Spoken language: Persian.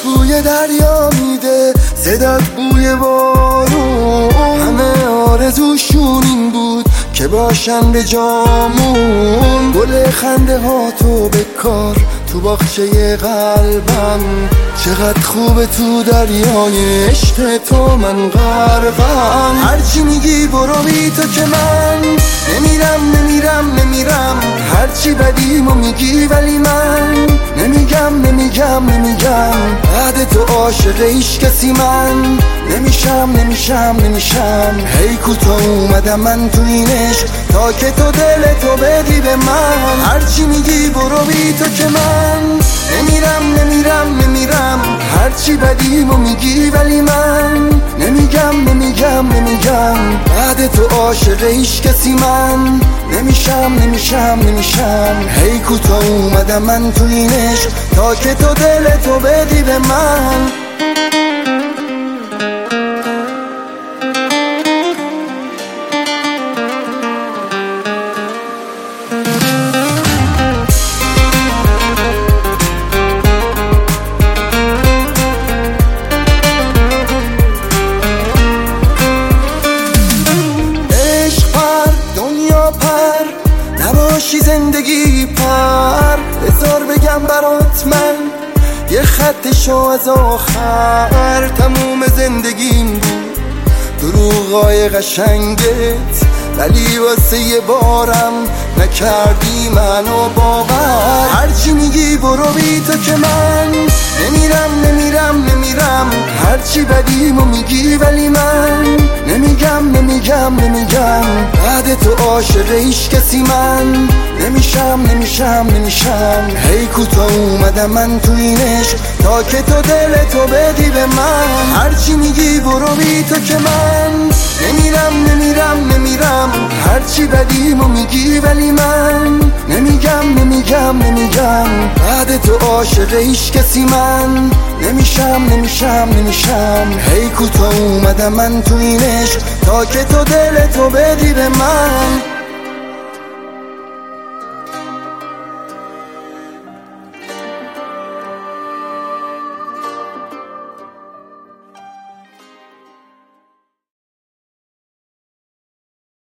بوی دریا میده، صدات بوی بارون. همه آرزوشون این بود که باشن به جامون. گل خنده ها تو بکار تو باغچه قلبم. چقدر خوبه تو دریای عشق تو من غرقم. هرچی میگی برو بی تو که من نمیرم. هرچی بدیمو میگی ولی من نمیگم. بعد تو عاشق هیچ کسی من نمیشم. هی کوتاه اومدم من تو این عشق تا که تو دل تو بدی به من. هرچی میگی برو بی تو که من نمیرم. هرچی بدیمو میگی ولی من نمیگم. بعد تو عاشق هیچ کسی من نمیشم. هی کوتاه اومدم من تو این عشق تا که تو دل تو بدی به من. نباشی زندگی پر بذار بگم برات من یه خطشو از آخر. تموم زندگیم بود دروغای قشنگت، ولی واسه یه بارم نکردی منو باور. هرچی میگی برو بی تو که من نمیرم. هرچی بدیمو میگی ولی من نمیگم. بعد تو عاشق هیچ کسی من نمیشم. هی کوتاه اومدم من تو این عشق تا که تو دل تو بدی به من. هرچی میگی برو بی تو که من نمیرم. هرچی بدیمو میگی ولی من نمیگم. بعد تو عاشق هیچ کسی من نمیشم. هی کوتاه اومدم من تو این عشق تا که تو دل تو بدی به من.